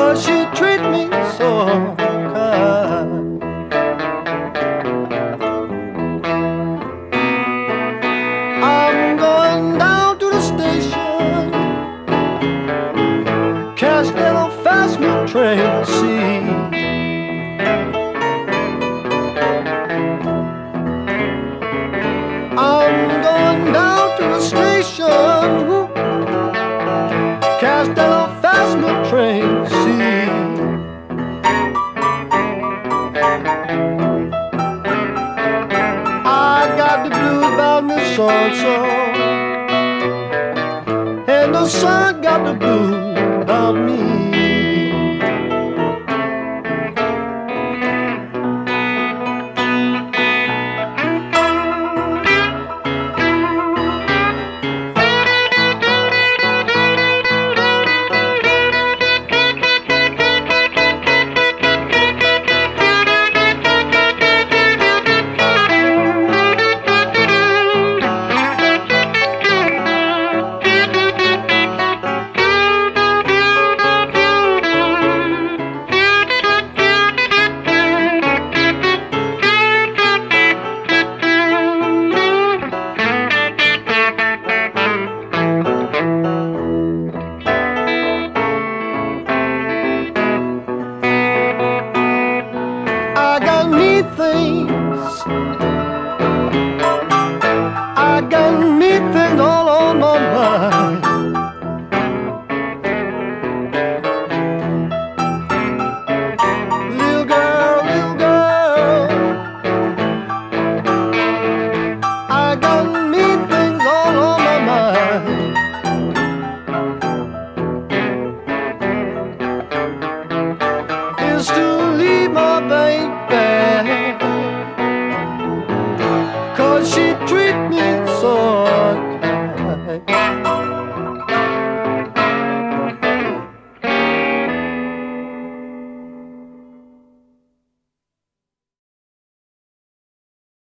but she treat me so kind. I'm going down to the station, catch that old fast new train. See, I'm going down to the station, catch that old fast new train. See, I got the blues about me so-and-so, and the sun got the blues about me.